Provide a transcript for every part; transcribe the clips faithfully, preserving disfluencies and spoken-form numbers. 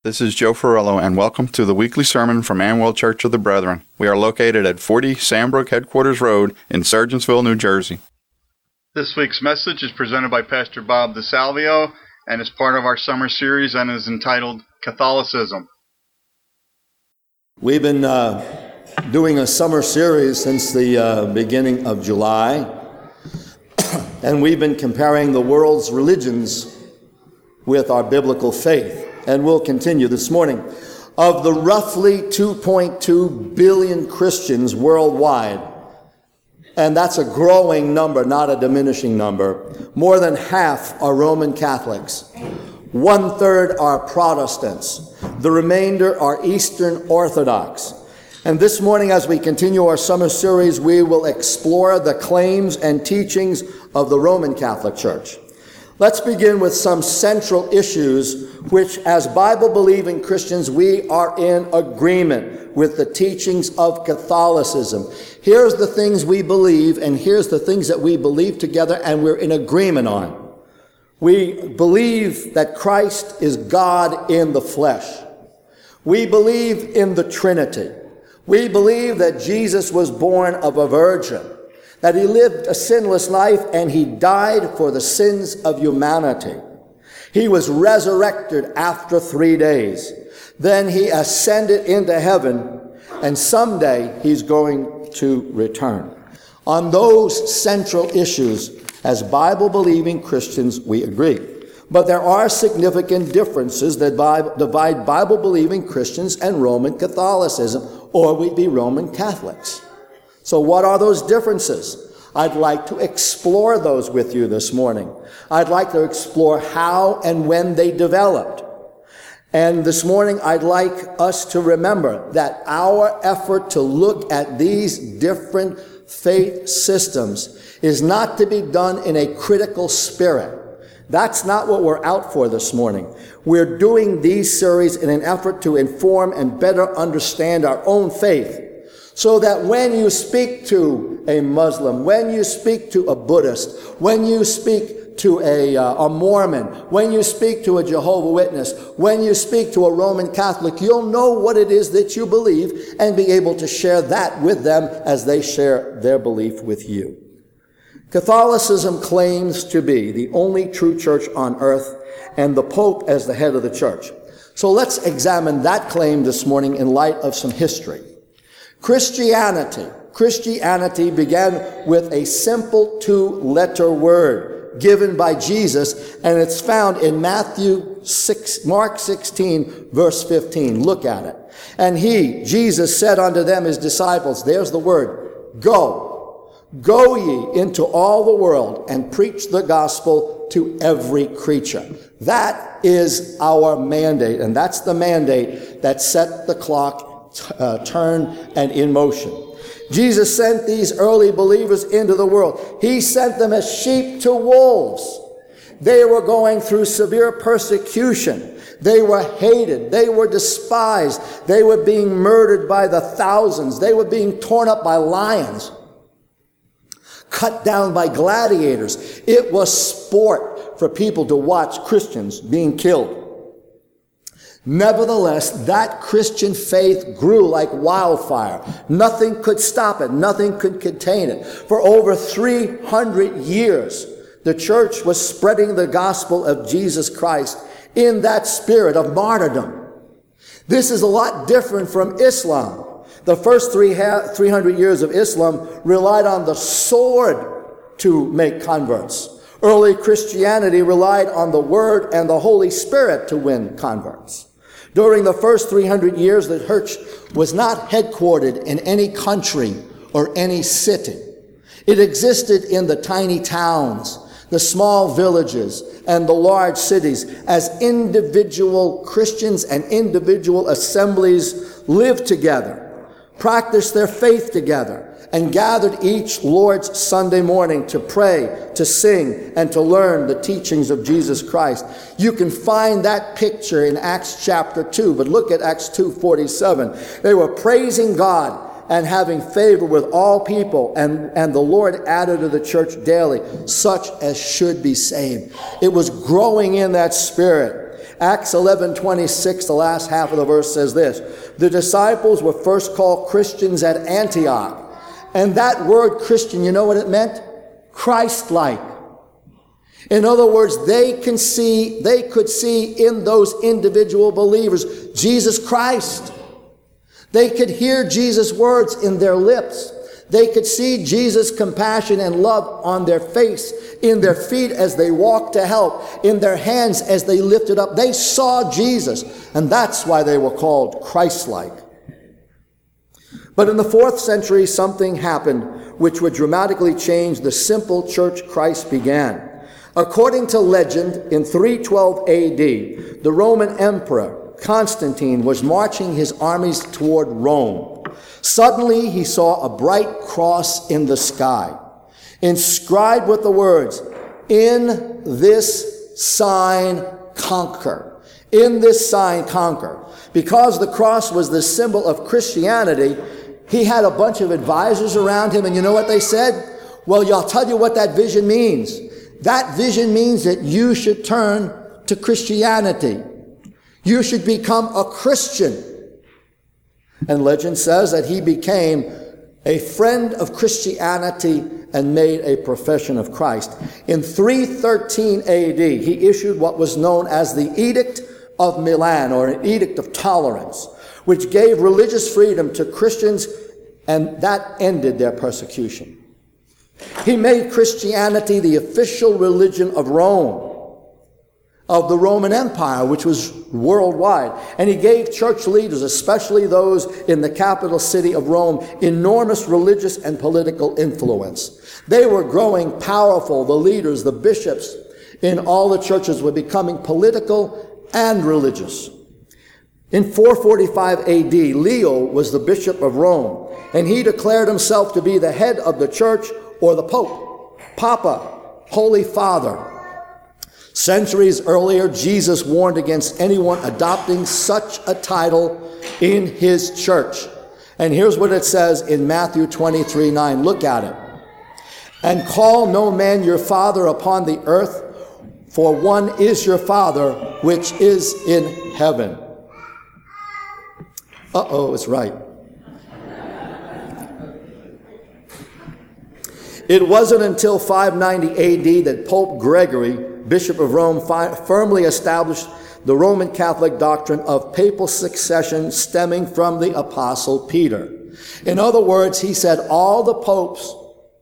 This is Joe Ferrello, and welcome to the weekly sermon from Amwell Church of the Brethren. We are located at forty Sandbrook Headquarters Road in Sergeantsville, New Jersey. This week's message is presented by Pastor Bob DeSalvio and is part of our summer series and is entitled Catholicism. We've been uh, doing a summer series since the uh, beginning of July, and we've been comparing the world's religions with our biblical faith. And we'll continue this morning. Of the roughly two point two billion Christians worldwide, and that's a growing number, not a diminishing number, more than half are Roman Catholics. One third are Protestants. The remainder are Eastern Orthodox. And this morning, as we continue our summer series, we will explore the claims and teachings of the Roman Catholic Church. Let's begin with some central issues which, as Bible-believing Christians, we are in agreement with the teachings of Catholicism. Here's the things we believe, and here's the things that we believe together, and we're in agreement on. We believe that Christ is God in the flesh. We believe in the Trinity. We believe that Jesus was born of a virgin, that he lived a sinless life and he died for the sins of humanity. He was resurrected after three days. Then he ascended into heaven, and someday he's going to return. On those central issues, as Bible-believing Christians, we agree. But there are significant differences that divide Bible-believing Christians and Roman Catholicism, or we'd be Roman Catholics. So what are those differences? I'd like to explore those with you this morning. I'd like to explore how and when they developed. And this morning, I'd like us to remember that our effort to look at these different faith systems is not to be done in a critical spirit. That's not what we're out for this morning. We're doing these series in an effort to inform and better understand our own faith, so that when you speak to a Muslim, when you speak to a Buddhist, when you speak to a, uh, a Mormon, when you speak to a Jehovah's Witness, when you speak to a Roman Catholic, you'll know what it is that you believe and be able to share that with them as they share their belief with you. Catholicism claims to be the only true church on earth, and the Pope as the head of the church. So let's examine that claim this morning in light of some history. Christianity. Christianity began with a simple two-letter word given by Jesus, and it's found in Matthew six, Mark sixteen, verse fifteen. Look at it. And he, Jesus, said unto them, his disciples, there's the word, go. Go ye into all the world and preach the gospel to every creature. That is our mandate, and that's the mandate that set the clock Uh, turn and in motion. Jesus sent these early believers into the world. He sent them as sheep to wolves. They were going through severe persecution. They were hated. They were despised. They were being murdered by the thousands. They were being torn up by lions, cut down by gladiators. It was sport for people to watch Christians being killed. Nevertheless, that Christian faith grew like wildfire. Nothing could stop it. Nothing could contain it. For over three hundred years, the church was spreading the gospel of Jesus Christ in that spirit of martyrdom. This is a lot different from Islam. The first three hundred years of Islam relied on the sword to make converts. Early Christianity relied on the Word and the Holy Spirit to win converts. During the first three hundred years, the church was not headquartered in any country or any city. It existed in the tiny towns, the small villages, and the large cities as individual Christians and individual assemblies lived together, practiced their faith together, and gathered each Lord's Sunday morning to pray, to sing, and to learn the teachings of Jesus Christ. You can find that picture in Acts chapter two, but look at Acts two forty-seven. They were praising God and having favor with all people, and, and the Lord added to the church daily such as should be saved. It was growing in that spirit. Acts eleven twenty-six, the last half of the verse says this: the disciples were first called Christians at Antioch. And that word Christian, you know what it meant? Christ-like. In other words, they can see, they could see in those individual believers Jesus Christ. They could hear Jesus' words in their lips. They could see Jesus' compassion and love on their face, in their feet as they walked to help, in their hands as they lifted up. They saw Jesus, and that's why they were called Christ-like. But in the fourth century, something happened which would dramatically change the simple church Christ began. According to legend, in three twelve A D, the Roman Emperor Constantine was marching his armies toward Rome. Suddenly, he saw a bright cross in the sky, inscribed with the words, "In this sign conquer." In this sign conquer. Because the cross was the symbol of Christianity, he had a bunch of advisors around him, and you know what they said? Well, I'll tell you what that vision means. That vision means that you should turn to Christianity. You should become a Christian. And legend says that he became a friend of Christianity and made a profession of Christ. In three thirteen A D, he issued what was known as the Edict of Milan, or an Edict of Tolerance, which gave religious freedom to Christians, and that ended their persecution. He made Christianity the official religion of Rome, of the Roman Empire, which was worldwide. And he gave church leaders, especially those in the capital city of Rome, enormous religious and political influence. They were growing powerful. The leaders, the bishops in all the churches were becoming political and religious. In four forty-five A D, Leo was the bishop of Rome, and he declared himself to be the head of the church, or the Pope, Papa, Holy Father. Centuries earlier, Jesus warned against anyone adopting such a title in his church. And here's what it says in Matthew twenty-three nine. Look at it. "And call no man your father upon the earth, for one is your Father, which is in heaven." Uh-oh, it's right. It wasn't until five ninety A D that Pope Gregory, Bishop of Rome, fi- firmly established the Roman Catholic doctrine of papal succession stemming from the Apostle Peter. In other words, he said all the popes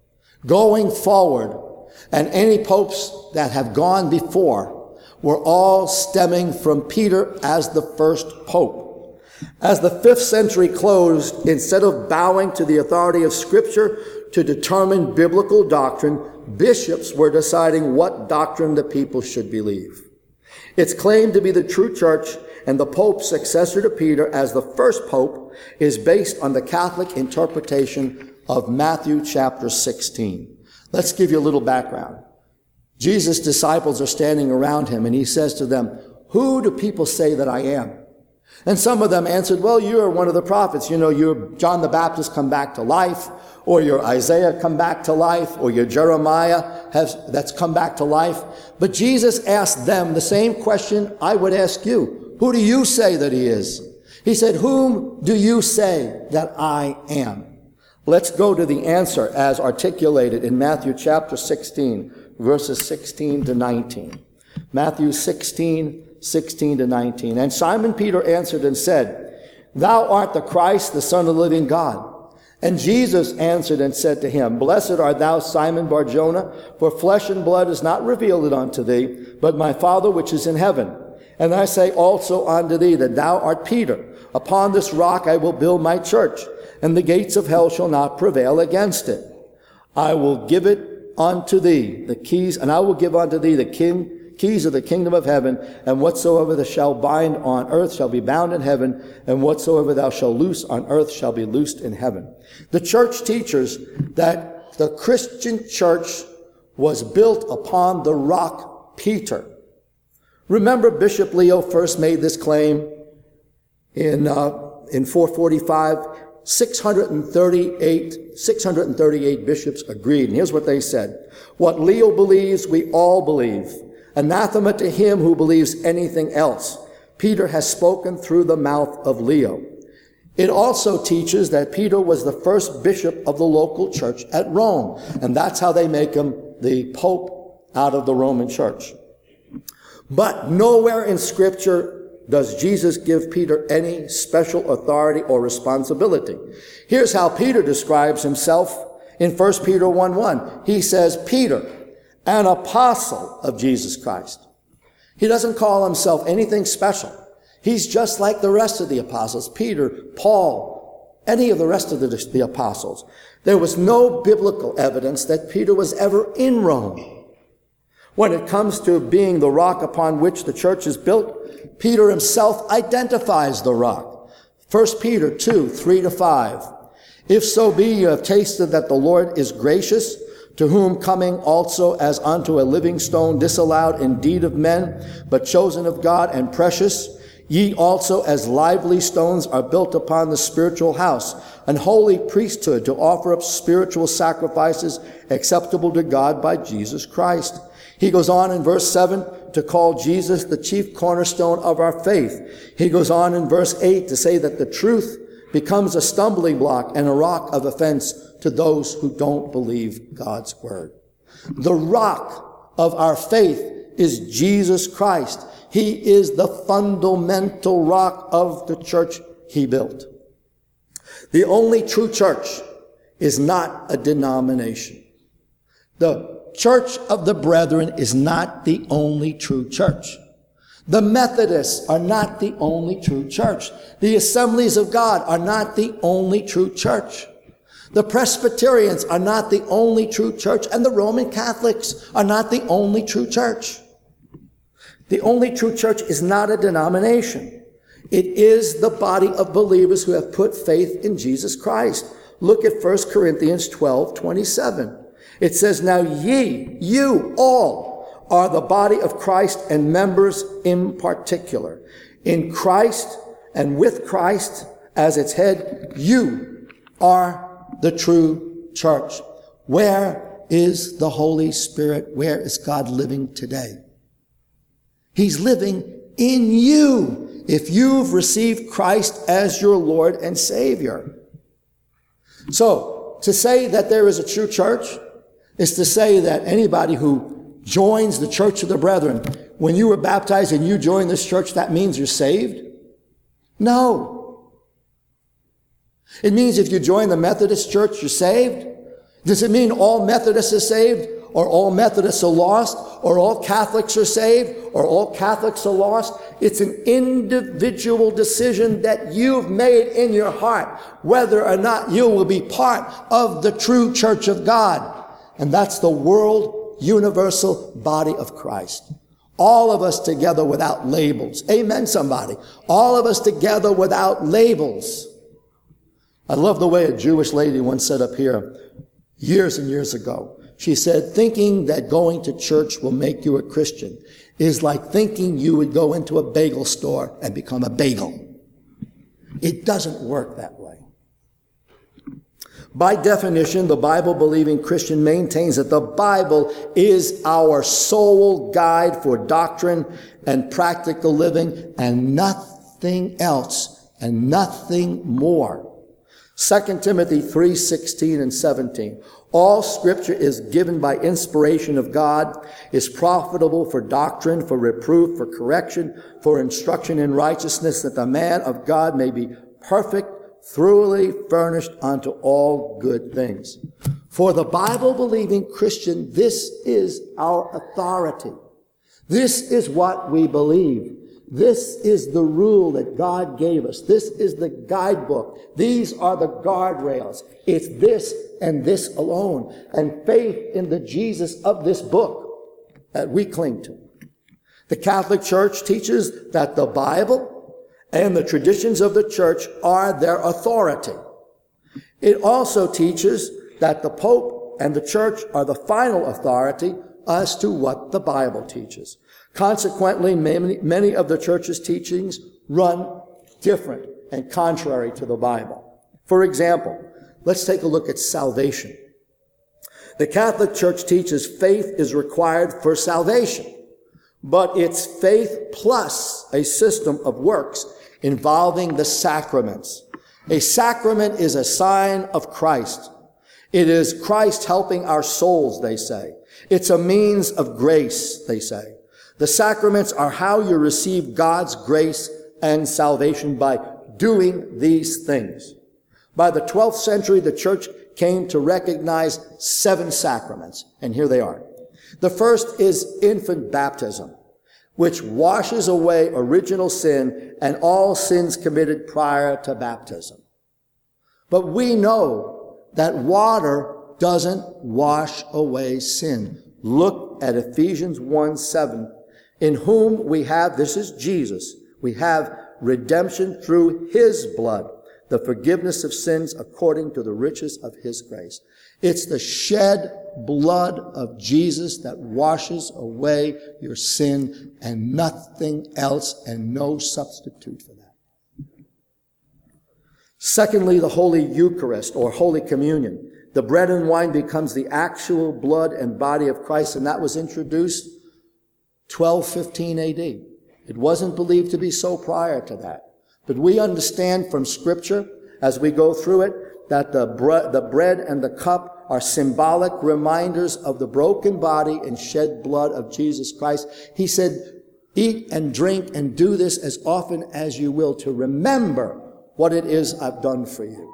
going forward, and any popes that have gone before, were all stemming from Peter as the first pope. As the fifth century closed, instead of bowing to the authority of Scripture to determine biblical doctrine, bishops were deciding what doctrine the people should believe. It's claimed to be the true church, and the Pope's successor to Peter as the first pope is based on the Catholic interpretation of Matthew chapter sixteen. Let's give you a little background. Jesus' disciples are standing around him, and he says to them, "Who do people say that I am?" And some of them answered, "Well, you're one of the prophets. You know, you're John the Baptist come back to life, or you're Isaiah come back to life, or you're Jeremiah has, that's come back to life." But Jesus asked them the same question I would ask you. Who do you say that he is? He said, "Whom do you say that I am?" Let's go to the answer as articulated in Matthew chapter sixteen, verses sixteen to nineteen. Matthew sixteen, sixteen to nineteen. "And Simon Peter answered and said, Thou art the Christ, the Son of the living God. And Jesus answered and said to him, Blessed art thou, Simon Bar-Jonah, for flesh and blood is not revealed it unto thee, but my Father which is in heaven. And I say also unto thee that thou art Peter. Upon this rock I will build my church, and the gates of hell shall not prevail against it. I will give it unto thee, the keys, and I will give unto thee the king, keys of the kingdom of heaven, and whatsoever thou shalt bind on earth shall be bound in heaven, and whatsoever thou shalt loose on earth shall be loosed in heaven." The church teaches that the Christian church was built upon the rock Peter. Remember, Bishop Leo first made this claim in uh, in four forty-five. six hundred thirty-eight, six hundred thirty-eight bishops agreed. And here's what they said. What Leo believes, we all believe. Anathema to him who believes anything else. Peter has spoken through the mouth of Leo. It also teaches that Peter was the first bishop of the local church at Rome, and that's how they make him the pope out of the Roman church. But nowhere in Scripture does Jesus give Peter any special authority or responsibility. Here's how Peter describes himself in First Peter one one. He says, Peter, an apostle of Jesus Christ. He doesn't call himself anything special. He's just like the rest of the apostles, Peter, Paul, any of the rest of the, the apostles. There was no biblical evidence that Peter was ever in Rome. When it comes to being the rock upon which the church is built, Peter himself identifies the rock. First Peter two, three to five. If so be you have tasted that the Lord is gracious, to whom coming also as unto a living stone disallowed indeed of men, but chosen of God and precious, ye also as lively stones are built upon the spiritual house, an holy priesthood to offer up spiritual sacrifices acceptable to God by Jesus Christ. He goes on in verse seven to call Jesus the chief cornerstone of our faith. He goes on in verse eight to say that the truth becomes a stumbling block and a rock of offense to those who don't believe God's word. The rock of our faith is Jesus Christ. He is the fundamental rock of the church he built. The only true church is not a denomination. The Church of the Brethren is not the only true church. The Methodists are not the only true church. The Assemblies of God are not the only true church. The Presbyterians are not the only true church, and the Roman Catholics are not the only true church. The only true church is not a denomination. It is the body of believers who have put faith in Jesus Christ. Look at First Corinthians twelve twenty-seven. It says, now ye, you all, are the body of Christ and members in particular. In Christ and with Christ as its head, you are the true church. Where is the Holy Spirit? Where is God living today? He's living in you if you've received Christ as your Lord and Savior. So, to say that there is a true church is to say that anybody who joins the Church of the Brethren, when you were baptized and you join this church, that means you're saved? No. It means if you join the Methodist Church, you're saved? Does it mean all Methodists are saved? Or all Methodists are lost? Or all Catholics are saved? Or all Catholics are lost? It's an individual decision that you've made in your heart, whether or not you will be part of the true church of God. And that's the world universal body of Christ. All of us together without labels. Amen, somebody. All of us together without labels. I love the way a Jewish lady once said up here years and years ago. She said, thinking that going to church will make you a Christian is like thinking you would go into a bagel store and become a bagel. It doesn't work that way. By definition, the Bible-believing Christian maintains that the Bible is our sole guide for doctrine and practical living, and nothing else and nothing more. Second Timothy three sixteen and seventeen. All Scripture is given by inspiration of God, is profitable for doctrine, for reproof, for correction, for instruction in righteousness, that the man of God may be perfect, thoroughly furnished unto all good things. For the Bible-believing Christian, this is our authority. This is what we believe. This is the rule that God gave us. This is the guidebook. These are the guardrails. It's this and this alone. And faith in the Jesus of this book that we cling to. The Catholic Church teaches that the Bible and the traditions of the church are their authority. It also teaches that the Pope and the church are the final authority as to what the Bible teaches. Consequently, many, many of the church's teachings run different and contrary to the Bible. For example, let's take a look at salvation. The Catholic Church teaches faith is required for salvation. but it's faith plus a system of works involving the sacraments. A sacrament is a sign of Christ. It is Christ helping our souls, they say. It's a means of grace, they say. The sacraments are how you receive God's grace and salvation, by doing these things. By the twelfth century, the church came to recognize seven sacraments, and here they are. The first is infant baptism, which washes away original sin and all sins committed prior to baptism. But we know that water doesn't wash away sin. Look at Ephesians one seven, in whom we have, this is Jesus, we have redemption through his blood, the forgiveness of sins according to the riches of his grace. It's the shed blood of Jesus that washes away your sin, and nothing else, and no substitute for that. Secondly, the Holy Eucharist, or Holy Communion. The bread and wine becomes the actual blood and body of Christ, and that was introduced twelve fifteen A D. It wasn't believed to be so prior to that. But we understand from Scripture, as we go through it, that the, bre- the bread and the cup are symbolic reminders of the broken body and shed blood of Jesus Christ. He said, eat and drink and do this as often as you will to remember what it is I've done for you.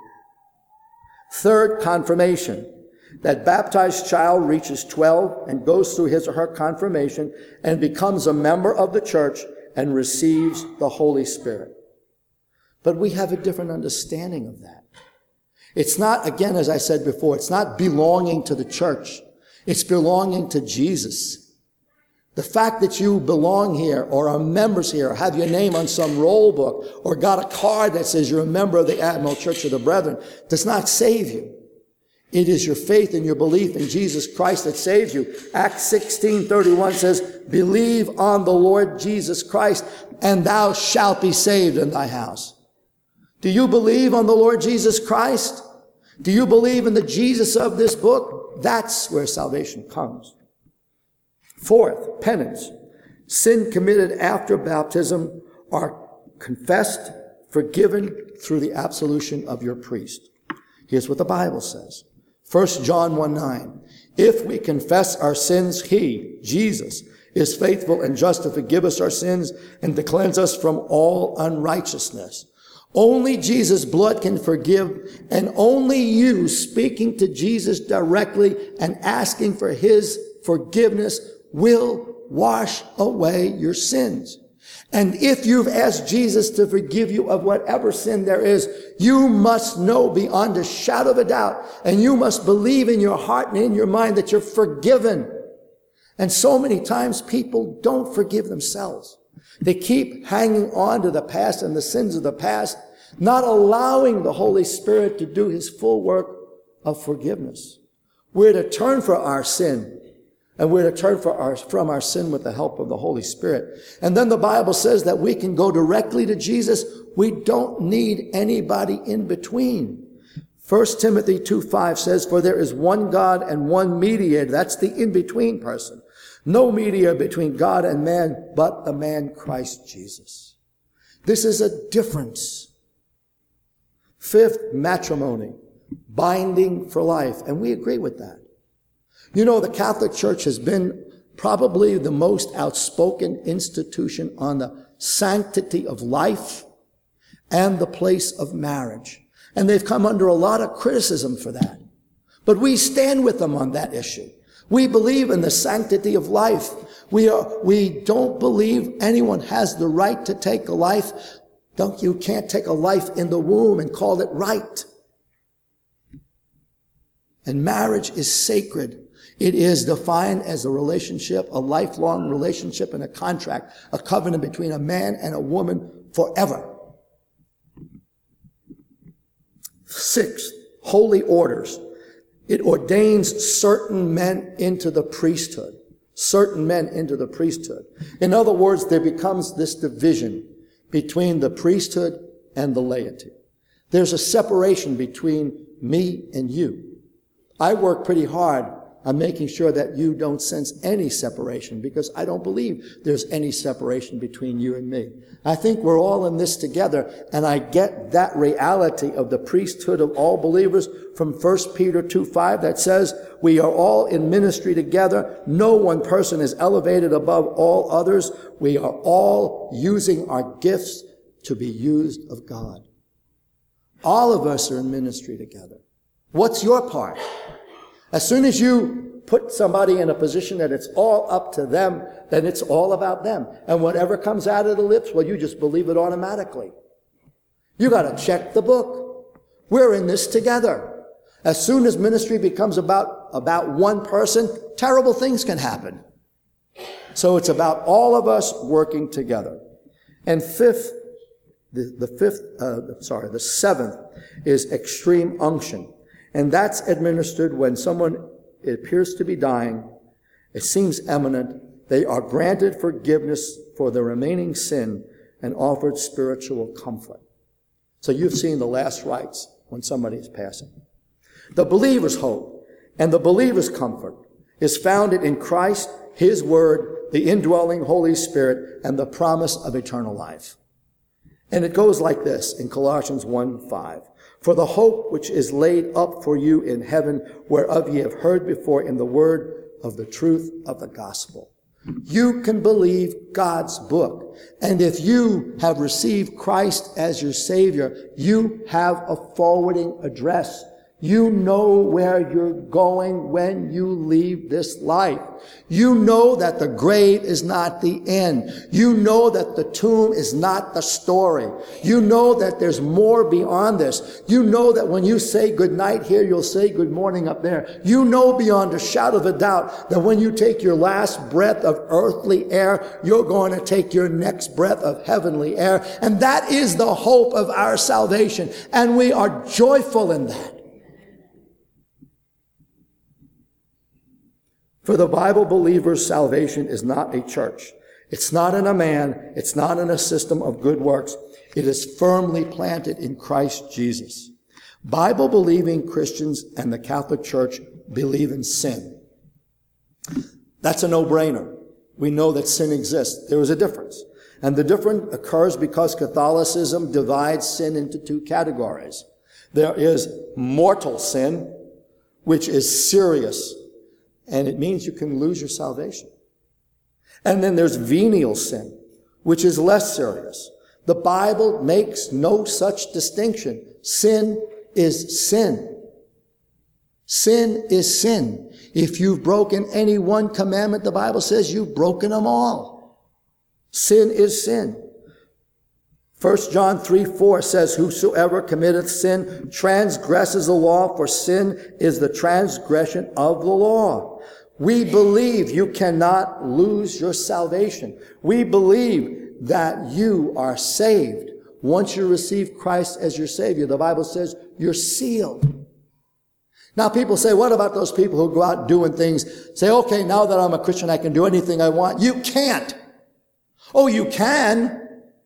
Third, confirmation. That baptized child reaches twelve and goes through his or her confirmation and becomes a member of the church and receives the Holy Spirit. But we have a different understanding of that. It's not, again, as I said before, it's not belonging to the church. It's belonging to Jesus. The fact that you belong here or are members here or have your name on some roll book or got a card that says you're a member of the Admiral Church of the Brethren does not save you. It is your faith and your belief in Jesus Christ that saves you. Acts sixteen thirty-one says, believe on the Lord Jesus Christ and thou shalt be saved in thy house. Do you believe on the Lord Jesus Christ? Do you believe in the Jesus of this book? That's where salvation comes. Fourth, penance. Sin committed after baptism are confessed, forgiven through the absolution of your priest. Here's what the Bible says. First John one nine. If we confess our sins, he, Jesus, is faithful and just to forgive us our sins and to cleanse us from all unrighteousness. Only Jesus' blood can forgive, and only you speaking to Jesus directly and asking for his forgiveness will wash away your sins. And if you've asked Jesus to forgive you of whatever sin there is, you must know beyond a shadow of a doubt, and you must believe in your heart and in your mind that you're forgiven. And so many times people don't forgive themselves. They keep hanging on to the past and the sins of the past, not allowing the Holy Spirit to do his full work of forgiveness. We're to turn for our sin, and we're to turn for our, from our sin with the help of the Holy Spirit. And then the Bible says that we can go directly to Jesus. We don't need anybody in between. First Timothy two five says, for there is one God and one mediator. That's the in-between person. No mediator between God and man, but the man Christ Jesus. This is a difference. Fifth, matrimony, binding for life. And we agree with that. You know, the Catholic Church has been probably the most outspoken institution on the sanctity of life and the place of marriage. And they've come under a lot of criticism for that. But we stand with them on that issue. We believe in the sanctity of life. We are, we don't believe anyone has the right to take a life. Don't, you can't take a life in the womb and call it right. And marriage is sacred. It is defined as a relationship, a lifelong relationship and a contract, a covenant between a man and a woman forever. Sixth, holy orders. It ordains certain men into the priesthood. Certain men into the priesthood. In other words, there becomes this division between the priesthood and the laity. There's a separation between me and you. I work pretty hard I'm making sure that you don't sense any separation, because I don't believe there's any separation between you and me. I think we're all in this together, and I get that reality of the priesthood of all believers from First Peter two five that says we are all in ministry together. No one person is elevated above all others. We are all using our gifts to be used of God. All of us are in ministry together. What's your part? As soon as you put somebody in a position that it's all up to them, then it's all about them. And whatever comes out of the lips, well, you just believe it automatically. You got to check the book. We're in this together. As soon as ministry becomes about, about one person, terrible things can happen. So it's about all of us working together. And fifth, the, the fifth, uh, sorry, the seventh is extreme unction. And that's administered when someone appears to be dying. It seems imminent. They are granted forgiveness for the remaining sin and offered spiritual comfort. So you've seen the last rites when somebody is passing. The believer's hope and the believer's comfort is founded in Christ, His Word, the indwelling Holy Spirit, and the promise of eternal life. And it goes like this in Colossians one five. For the hope which is laid up for you in heaven, whereof ye have heard before in the word of the truth of the gospel. You can believe God's book. And if you have received Christ as your Savior, you have a forwarding address. You know where you're going when you leave this life. You know that the grave is not the end. You know that the tomb is not the story. You know that there's more beyond this. You know that when you say good night here, you'll say good morning up there. You know beyond a shadow of a doubt that when you take your last breath of earthly air, you're going to take your next breath of heavenly air. And that is the hope of our salvation. And we are joyful in that. For the Bible believer's salvation is not a church. It's not in a man. It's not in a system of good works. It is firmly planted in Christ Jesus. Bible-believing Christians and the Catholic Church believe in sin. That's a no-brainer. We know that sin exists. There is a difference. And the difference occurs because Catholicism divides sin into two categories. There is mortal sin, which is serious, and it means you can lose your salvation. And then there's venial sin, which is less serious. The Bible makes no such distinction. Sin is sin. Sin is sin. If you've broken any one commandment, the Bible says you've broken them all. Sin is sin. First John three four says, whosoever committeth sin transgresses the law, for sin is the transgression of the law. We believe you cannot lose your salvation. We believe that you are saved. Once you receive Christ as your Savior, the Bible says you're sealed. Now people say, what about those people who go out doing things, say, okay, now that I'm a Christian, I can do anything I want. You can't. Oh, you can.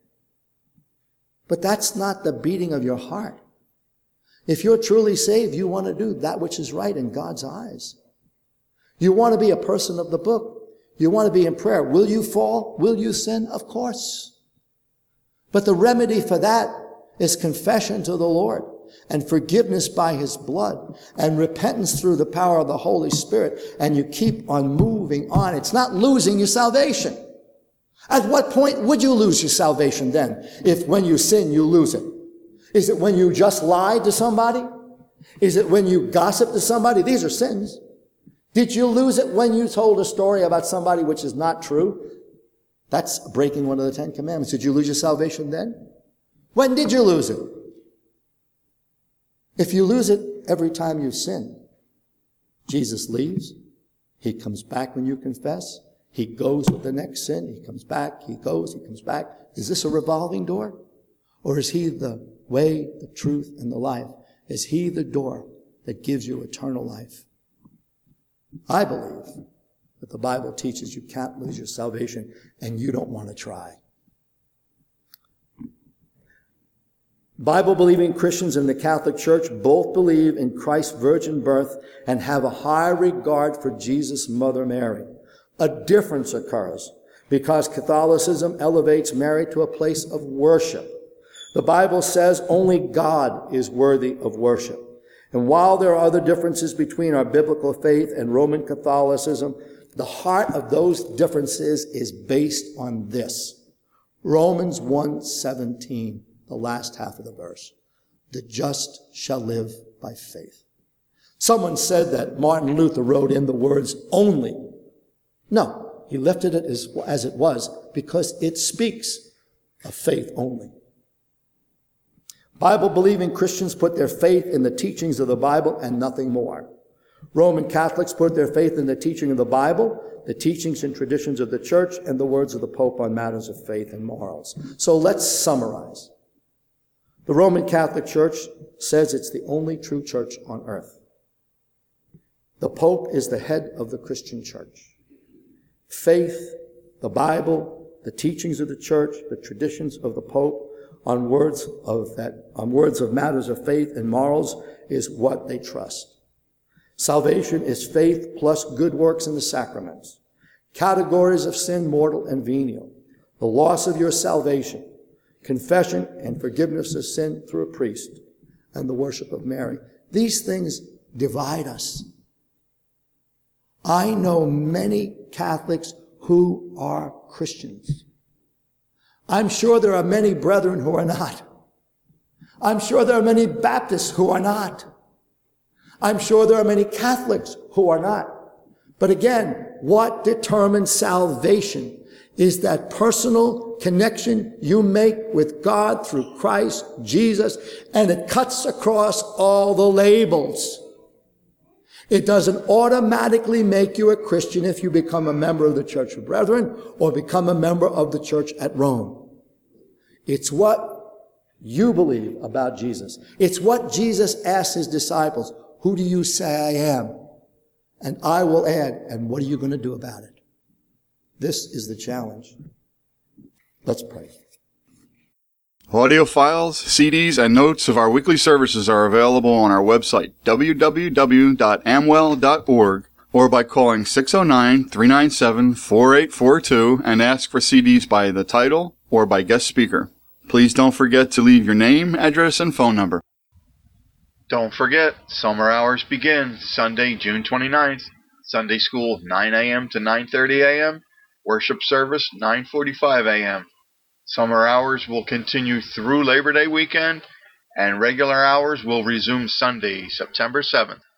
But that's not the beating of your heart. If you're truly saved, you want to do that which is right in God's eyes. You want to be a person of the book. You want to be in prayer. Will you fall? Will you sin? Of course. But the remedy for that is confession to the Lord and forgiveness by His blood and repentance through the power of the Holy Spirit. And you keep on moving on. It's not losing your salvation. At what point would you lose your salvation then? If when you sin, you lose it? Is it when you just lied to somebody? Is it when you gossip to somebody? These are sins. Did you lose it when you told a story about somebody which is not true? That's breaking one of the Ten Commandments. Did you lose your salvation then? When did you lose it? If you lose it every time you sin, Jesus leaves. He comes back when you confess. He goes with the next sin. He comes back. He goes. He comes back. Is this a revolving door? Or is He the way, the truth, and the life? Is He the door that gives you eternal life? I believe that the Bible teaches you can't lose your salvation, and you don't want to try. Bible-believing Christians in the Catholic Church both believe in Christ's virgin birth and have a high regard for Jesus' mother Mary. A difference occurs because Catholicism elevates Mary to a place of worship. The Bible says only God is worthy of worship. And while there are other differences between our biblical faith and Roman Catholicism, the heart of those differences is based on this. Romans one seventeen, the last half of the verse. The just shall live by faith. Someone said that Martin Luther wrote in the words only. No, he lifted it as, as it was because it speaks of faith only. Bible-believing Christians put their faith in the teachings of the Bible and nothing more. Roman Catholics put their faith in the teaching of the Bible, the teachings and traditions of the church, and the words of the Pope on matters of faith and morals. So let's summarize. The Roman Catholic Church says it's the only true church on earth. The Pope is the head of the Christian church. Faith, the Bible, the teachings of the church, the traditions of the Pope, on words of that, on words of matters of faith and morals is what they trust. Salvation is faith plus good works in the sacraments. Categories of sin, mortal and venial. The loss of your salvation. Confession and forgiveness of sin through a priest. And the worship of Mary. These things divide us. I know many Catholics who are Christians. I'm sure there are many brethren who are not. I'm sure there are many Baptists who are not. I'm sure there are many Catholics who are not. But again, what determines salvation is that personal connection you make with God through Christ Jesus, and it cuts across all the labels. It doesn't automatically make you a Christian if you become a member of the Church of Brethren or become a member of the church at Rome. It's what you believe about Jesus. It's what Jesus asked his disciples, who do you say I am? And I will add, and what are you going to do about it? This is the challenge. Let's pray. Audio files, C Ds, and notes of our weekly services are available on our website, w w w dot amwell dot org, or by calling six oh nine, three nine seven, four eight four two and ask for C Ds by the title or by guest speaker. Please don't forget to leave your name, address, and phone number. Don't forget, summer hours begin Sunday, June twenty-ninth. Sunday school, nine a.m. to nine thirty a.m. Worship service, nine forty-five a.m. Summer hours will continue through Labor Day weekend, and regular hours will resume Sunday, September seventh.